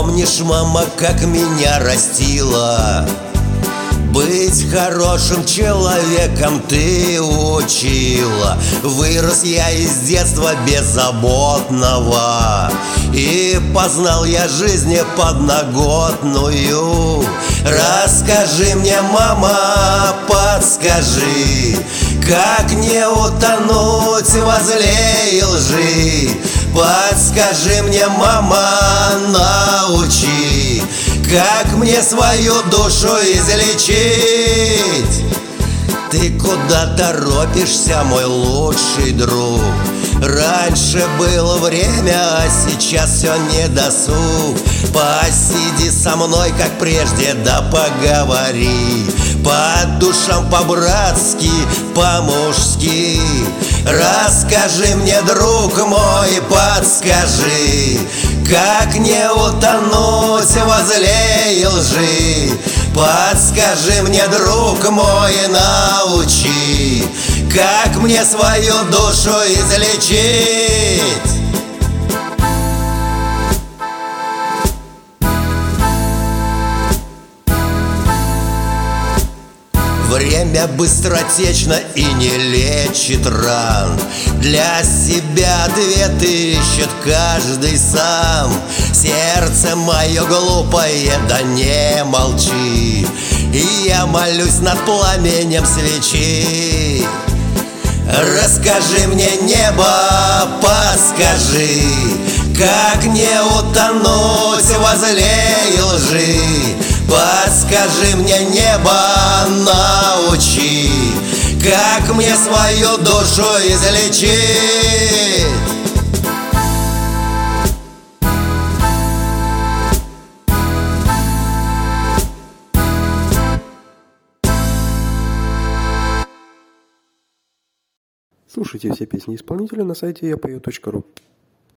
Помнишь, мама, как меня растила? Быть хорошим человеком ты учила. Вырос я из детства беззаботного, и познал я жизнь подноготную. Расскажи мне, мама, подскажи, как не утонуть возле лжи. Подскажи мне, мама, научи, как мне свою душу излечить. Ты куда торопишься, мой лучший друг? Раньше было время, а сейчас все не досуг. Посиди со мной, как прежде, да поговори. По душам, по-братски, по-мужски. Расскажи мне, друг мой, подскажи, как не утонуть возле лжи. Подскажи мне, друг мой, научи, как мне свою душу излечить. Время быстротечно и не лечит ран. Для себя ответ ищет каждый сам. Сердце мое глупое, да не молчи, и я молюсь над пламенем свечи. Расскажи мне, небо, подскажи, как не утонуть возле лжи. Подскажи мне, небо, научи, как мне свою душу излечить. Слушайте все песни исполнителя на сайте yapою.ru.